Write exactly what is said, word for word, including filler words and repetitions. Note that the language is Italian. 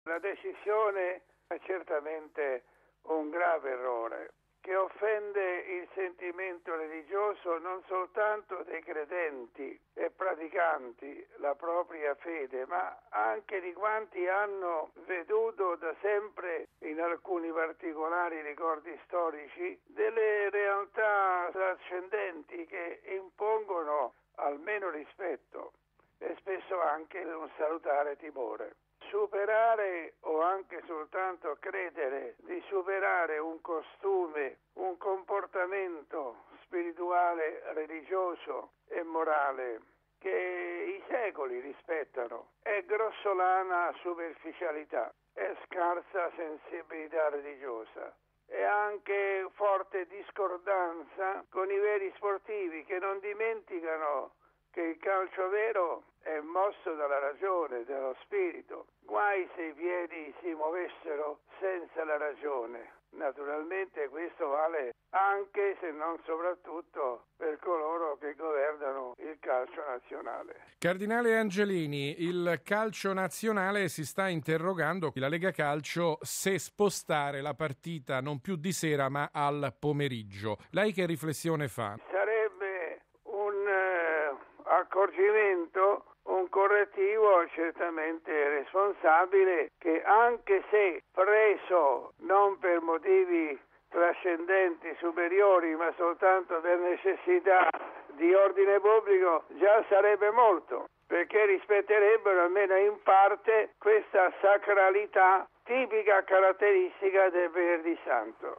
La decisione è certamente un grave errore che offende il sentimento religioso non soltanto dei credenti e praticanti la propria fede, ma anche di quanti hanno veduto da sempre in alcuni particolari ricordi storici delle realtà trascendenti che impongono almeno rispetto e spesso anche un salutare timore. Superare o anche soltanto credere di superare un costume, un comportamento spirituale, religioso e morale che i secoli rispettano è grossolana superficialità, è scarsa sensibilità religiosa. E anche forte discordanza con i veri sportivi che non dimenticano che il calcio vero è mosso dalla ragione, dallo spirito. Guai se i piedi si muovessero senza la ragione. Naturalmente questo vale anche, se non soprattutto, per coloro che governano il calcio nazionale. Cardinale Angelini, il calcio nazionale si sta interrogando, la Lega Calcio, se spostare la partita non più di sera ma al pomeriggio. Lei che riflessione fa? Sarebbe un eh, accorgimento, un correttivo certamente responsabile che, anche se preso non per motivi trascendenti, superiori, ma soltanto per necessità di ordine pubblico, già sarebbe molto, perché rispetterebbero almeno in parte questa sacralità tipica caratteristica del Venerdì Santo.